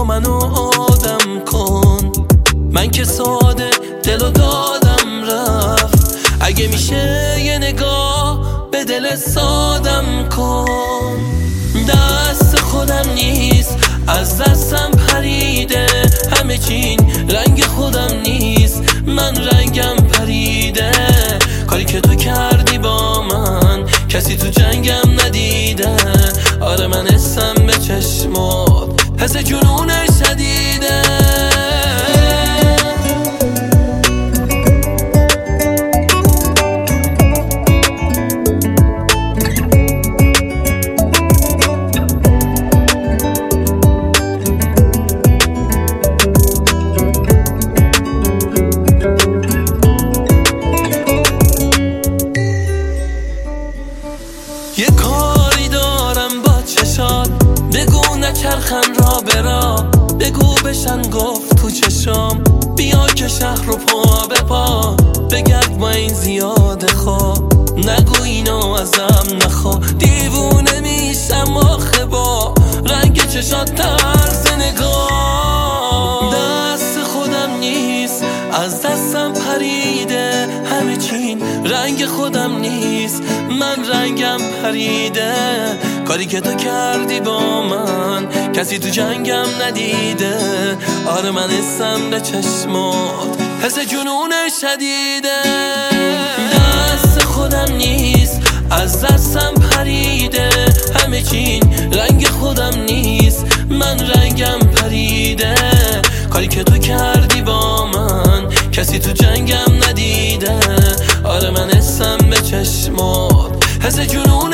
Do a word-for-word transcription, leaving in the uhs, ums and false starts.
بیا منو آدم کن، من که ساده دلو دادم رفت. اگه میشه یه نگاه به دل سادم کن. دست خودم نیست، از دستم پریده همه چین، رنگ خودم نیست، من رنگم پریده. کاری که تو کردی با من کسی تو جنگم ندیده. آره من حسم به چشمات حس جنون شدیده. یه کاری دارم با چشات، بگو نچرخن را برا، بگو بشن گفت تو چشام. بیا که شهر رو پا به پا بگرد با این زیاده خواه. نگو اینو ازم نخوا، دیوونه میشم آخه با رنگ چشات طرز نگاه. دست خودم نیست، از دستم پریده همه چین، رنگ خودم نیست، من رنگم پریده. کاری که تو کردی با من کسی تو جنگم ندیده. آره من حسم به چشمات حس جنون شدیده. دست خودم نیست، از دستم پریده همه چین، رنگ خودم نیست، من رنگم پریده. کاری که تو کردی با من کسی تو جنگم ندیده. آره من حسم به چشمات حس جنون